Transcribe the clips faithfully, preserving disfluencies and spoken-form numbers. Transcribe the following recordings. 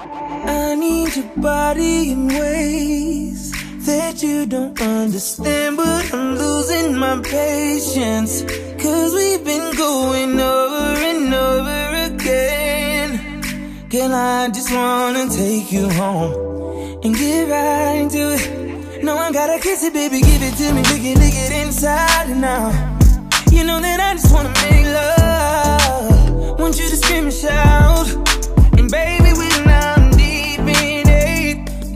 I need your body in ways that you don't understand, but I'm losing my patience, cause we've been going over and over again. Girl, I just wanna take you home and get right into it. No, I gotta kiss it, baby, give it to me, lick it, lick it inside and out. You know that I just wanna make love, want you to scream and shout. And baby, we're now deep in it.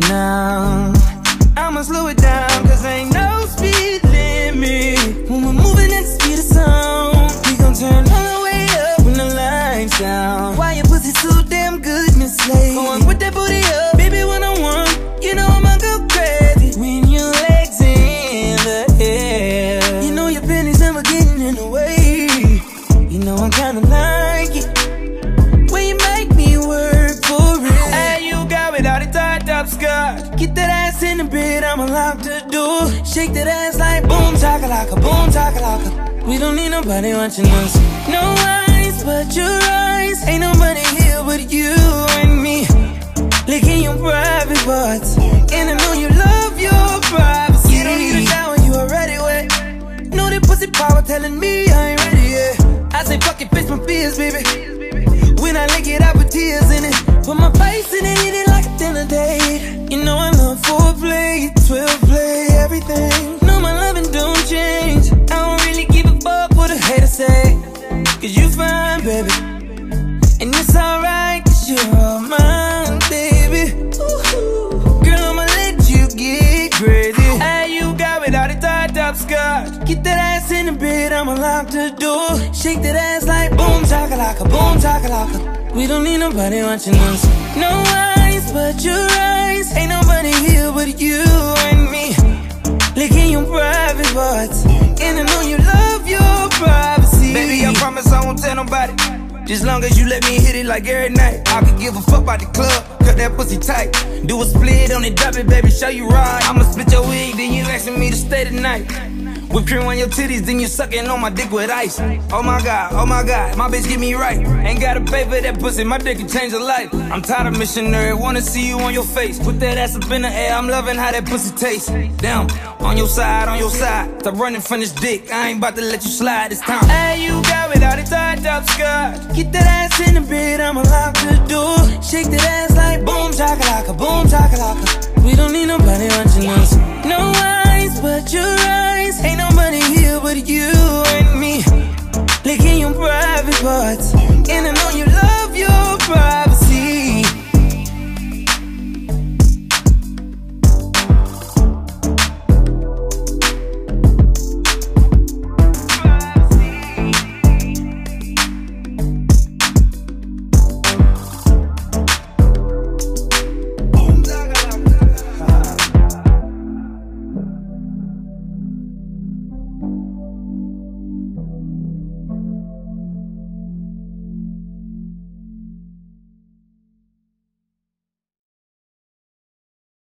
Now I'ma slow it down, cause ain't no speed limit when we're moving at the speed of sound. We gon' turn all the way up when the lights down. Why your pussy so damn good, Miss Lady? Going with that booty up, baby, when I want, you know I'ma go crazy when your legs in the air. You know your pennies never getting in the way. You know I kinda like it when you make me work for it. Hey, you got without a tied up skirt. Get that ass in the bed, I'ma lock the door. Shake that ass like boom chakalaka, boom chakalaka. We don't need nobody watching us. No eyes but your eyes. Ain't nobody here but you and me, licking your private parts. And I know you love your privacy. You don't need a shower, you already wet. Know that pussy power telling me I ain't ready yet. I say fuck it, face my fears, baby. When I lick it, I put tears in it. Put my face in it, eat it like a dinner date. You know I love foreplay, twelve play, everything. No, my loving don't change. I don't really give a fuck what a hater say, cause you fine, baby. And it's alright, cause you're all mine, baby. Ooh, girl, I'ma let you get crazy. Hey, you got without a tied up skirt. Get that ass in the bed, I'ma lock the door. Shake that ass like boom chakalaka, boom chakalaka. We don't need nobody watching us. No eyes but your eyes. Ain't nobody here but you and me, licking your private parts. And I know you love your privacy. Baby, I promise I won't tell nobody, just long as you let me hit it like every night. I could give a fuck about the club, cut that pussy tight. Do a split on it, drop it, baby, show you right. I'ma split your wig, then you asking me to stay tonight. Whip cream on your titties, then you sucking on my dick with ice. Oh my god, oh my god, my bitch get me right. Ain't gotta pay for that pussy, my dick can change a life. I'm tired of missionary, wanna see you on your face. Put that ass up in the air, I'm loving how that pussy tastes. Damn, on your side, on your side. Stop running from this dick, I ain't about to let you slide this time. Hey, you got without a tied up skirt. Get that ass in the bed, I'ma lock the door. Shake that ass like boom chakalaka, boom chakalaka. We don't need nobody watching us. No, I